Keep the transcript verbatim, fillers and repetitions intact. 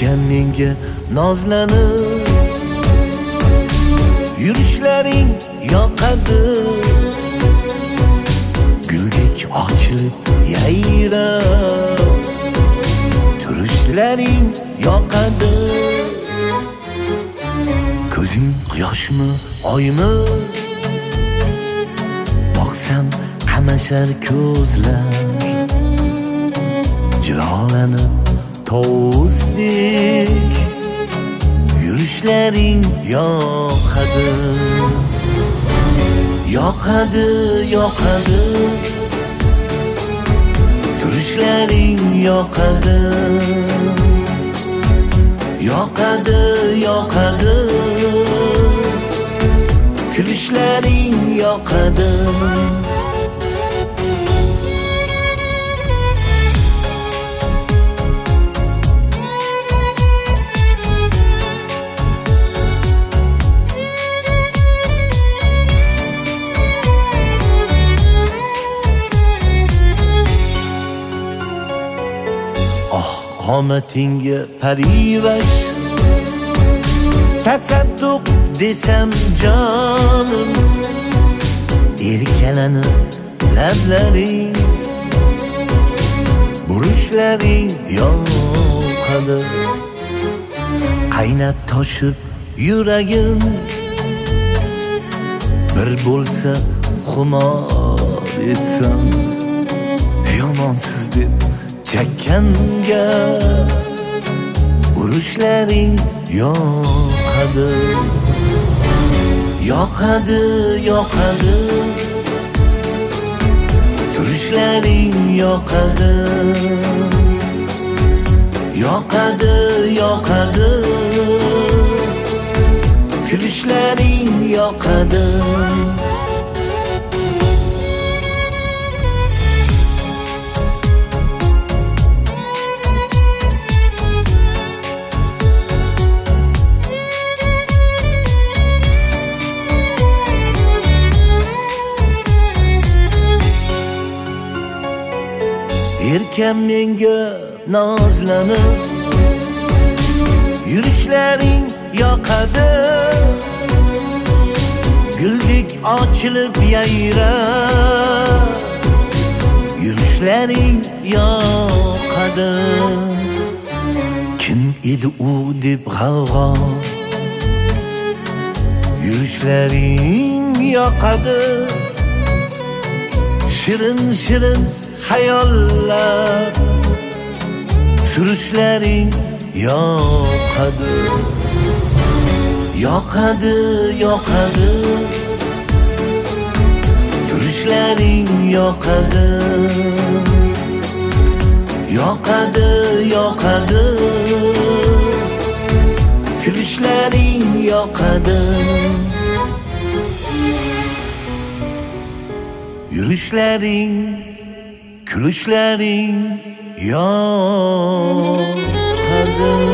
Erkan menga nozlanib, yurishlaring yoqadi. Guldek ochilib yayrab, turishlaring yoqadi. Ko'zing quyoshmi, oymi? Boqsam qamashar ko'zlar, jilolanib tovusdek yurishlaring yoqadi. Yoqadi, yoqadi, turishlaring yoqadi. Yoqadi, yoqadi, kulishlaring yoqadi. Qomatingga parivash, tasadduq desam jonim, erkalanib lablaring, burishlaring yoqadi. Qaynab toshib yuragim, bir bo'lsa xumor etsam, yomonsiz deb chakkanga urishlaring yoqadi. Yoqadi, yoqadi, turishlaring yoqadi. Yoqadi, yoqadi, kulishlaring yoqadi. Erkan menga nozlanib, yurishlaring yoqadi. Guldek ochilib yayrab, yurishlaring yoqadi. Kim edi u deb g'avg'o, yurishlaring yoqadi. Shirin shirin hayollar, surishlaring yoqadi. Yoqadi, yoqadi, turishlaring yoqadi. Yoqadi, yoqadi, kulishlaring yoqadi. Yurishlaring, kulishlaring yoqadi.